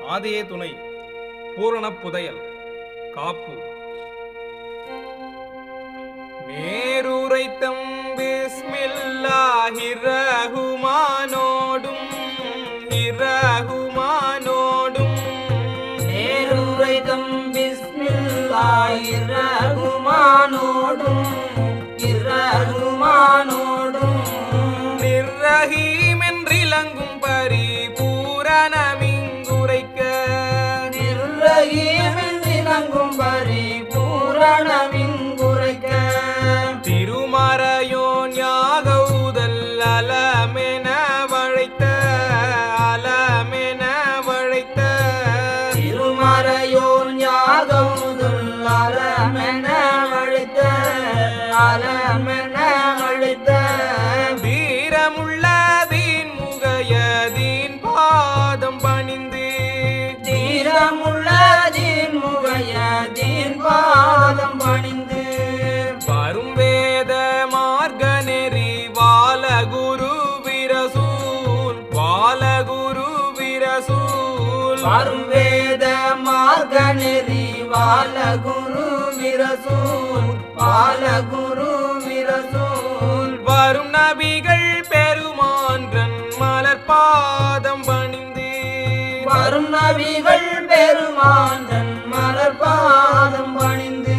ஆதியே துணை பூரண புதையல் காப்பு மேருரைத்தம் பிஸ்மில்லாஹிர் ரஹ்மானோடும் மேருரைத்தம் பிஸ்மில்லாஹிர் ரஹ்மானோடும் நிர்ரஹீம் என்றிலங்கும் பரிபூரணமிங்குரைக்க திருமறையோன் யாகவுதல் அலமென வழைத்த திருமறையோன் யாகவுதல் அலமென வழைத்த வீரமுள்ள தீன் முகையதீன் பாதம் பணிந்து வரும் வேத மார்க்க நெறி வாலகுரு விரசூல் வரும் வேத மார்க்க நெறி வாலகுரு விரசூல் வரும் நபிகள் பெருமான்றன் மலர் பாதம் பணிந்து வரும் நபிகள் பெருமான்றன் மலர் பாதம் பணிந்து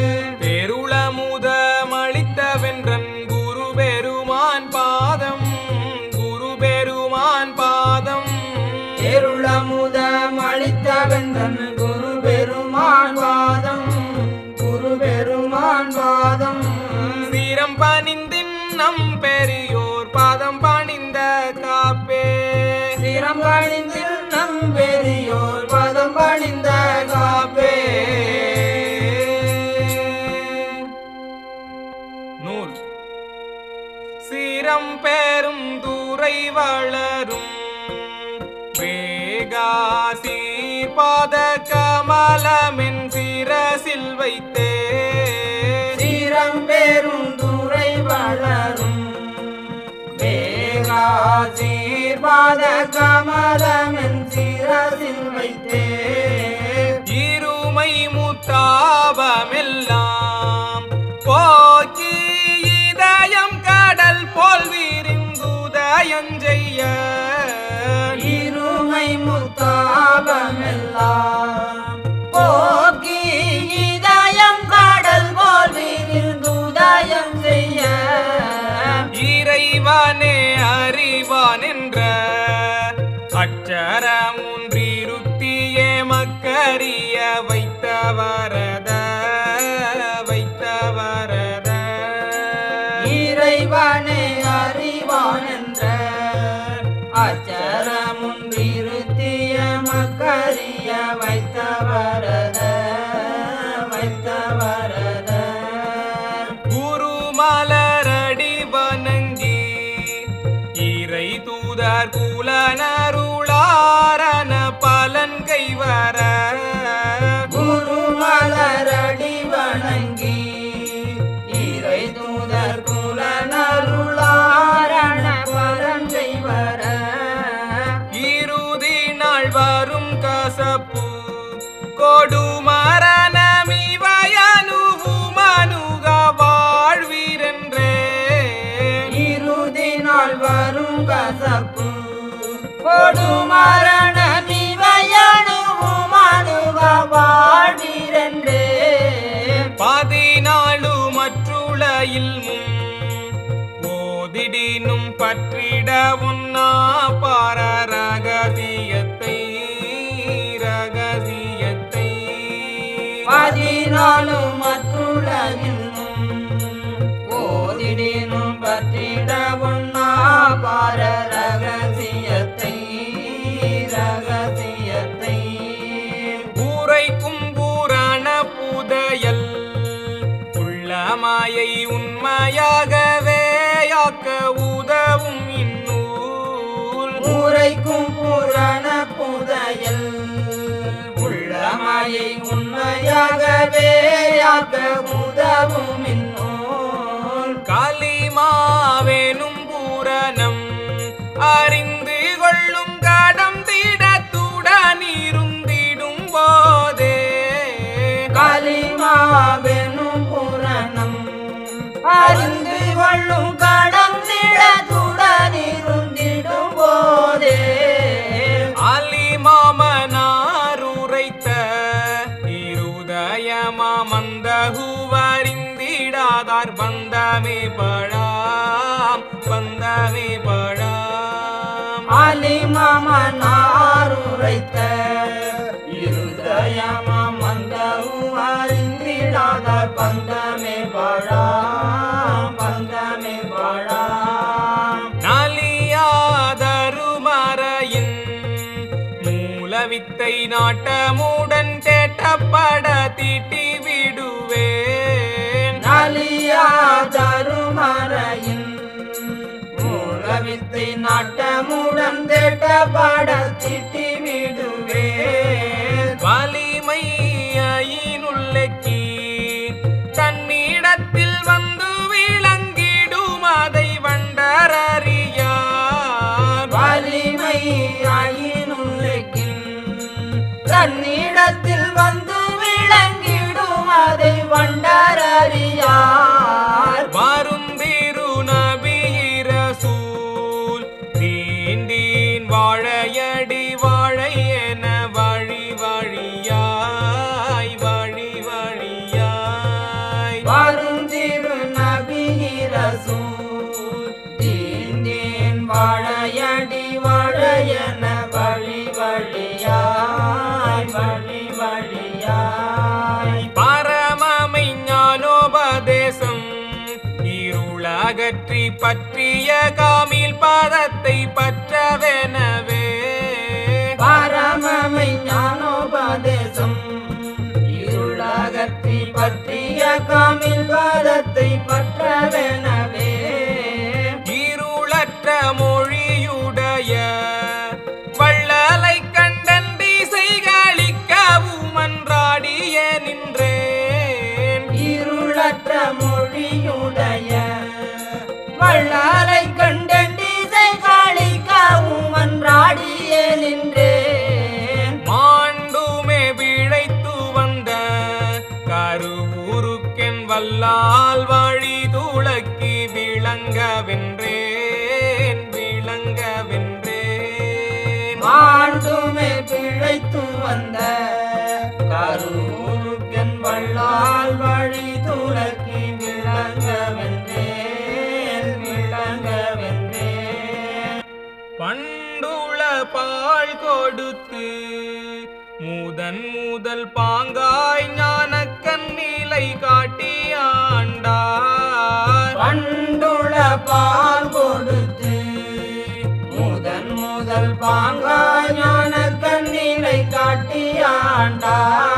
பெருளமுதமளித்தவென்றன் குரு பெருமான் பாதம் பெருளமுதமளித்தவென்றன் குரு பெருமான் பாதம் சீரம் பணிந்தின் நம் பெரியோர் பாதம் பணிந்த காப்பே சிரம் பணிந்தில் நம் பெரியோர் பாதம் பணிந்த காப்பே நூல் சீரம் பேரும் துறை வளரும் வேகாசி பாத கமலமென் சிரசில் வைத்தே சீரம் பேரும் துறை வளரும் வேகாசீர்வாத கமலமென் சிரசில் வைத்தே இருமை முத்தாபமெல்லாம் போக்கி இதயம் கடல் போல் விரிந்துதயம் செய்ய இருமை முத்தாபமெல்லாம் போக்கி இதயம் கடல் போல் விரிந்துதயம் செய்ய இறைவனே அறிவான் என்ற அச்சரமுன்றிருத்தியே மக்கறிய வைத்தவரத இறைவனே அறிவான் என்ற அச்சரமுன்றிருத்திய மக்கறிய வைத்தவரத குருமலரடி வணங்கி இறை தூதர் குலனருளாரன பலன் கைவர குருமலரடி வணங்கி இறை தூதர் குலனருளாரன பலன் கைவர இறுதி நாள் வரும் கசப்பு கொடுமரணமிவயனுவுமனுக வாழ்வீரென்றே இறுதி நாள் வரும் கசப்பு கொடுமரணமிவயனுவுமனுக வாழ்வீரென்றே 14 மற்றுளையில் ஓதிடினும் பற்றிட உன்னா பார ரகசியத்தை 14 மற்றுலகில் ஓதிடினும் பற்றிட உன்னா பார ரகசியத்தை ஊரைக்கும் பூரண புதையல் உள்ளமாயை உண்மையாகவே யாக்க உதவும் இந்நூல் ஊரைக்கும் பூரண புதையல் உள்ளமாயை உண்மையாகவே யாக்க உதவும் இந்நூல் கலிமாவேனும் பூரணம் அறிந்து கொள்ளும் கடந்திடத்துடன் இரு ஆலிமாமனார் உரைத்த இருதயமாம் வந்தவும் அறிந்திடாத பந்தமே பழாம் பந்தமே பழாம் நாளியாதருமறையின் மூலவித்தை நாட்டமுடன் தேட்டப்பட தீட்டி விடுவேன் நாளியாதருமறையின் மூலவித்தை நாட்டமுடன் தேட்டப்பட தீட்டி விடுவேன் வலிமையினுள்ளக்கி தன்னிடத்தில் வந்து விளங்கிடும் அதை வண்டறியார் வலிமையினுள்ளக்கின் தன்னிடத்தில் வந்து விளங்கிடும் அதை வண்டறியார் வருந்திரு நபி ரசூல் தீண்டீன் வாழையடி வாழை என வழி வழியாய் வழி வழியாய் வருந்திரு நபி ரசூல் தீண்டேன் வாழையடி வாழையன வழி வழியாய் வழி வழியாய் பரமமை ஞானோபதேசம் இருளகற்றி பற்றிய காமில் பாதத்தை பற்றவெனவே பரமமை ஞானோபதேசம் இருளகற்றி பற்றிய காமில் பாதத்தை பற்றவெனவே இருளற்ற மொழியுடைய வள்ளலை கண்டன் திசைகளிக்கவும் அன்றாடிய நின்றேன் இருளற்ற மொழியுடைய வள்ளலை கண்டன் திசை காளிக்கவும் அன்றாடியே நின்றேன் மாண்டுமே விழைத்து வந்த கருவுருக்கென் வல்லால் வழி துளக்கி விளங்க வென்றேன் விளங்க வென்றேன் மாண்டுமே பிழைத்து வந்த கருவுருக்கென் வள்ளால் வழி துலக்கி விளங்க வென்றேன் விளங்க வென்றேன் பண்டுள பால் கொடுத்து முதல் பாங்காய் ஞானக்கண் நிலை காட்டி ஆண்டார் பண்டுள பால் கொடுத்து முதல் பாங்காய் ஞான கண்ணிலை காட்டி ஆண்டார்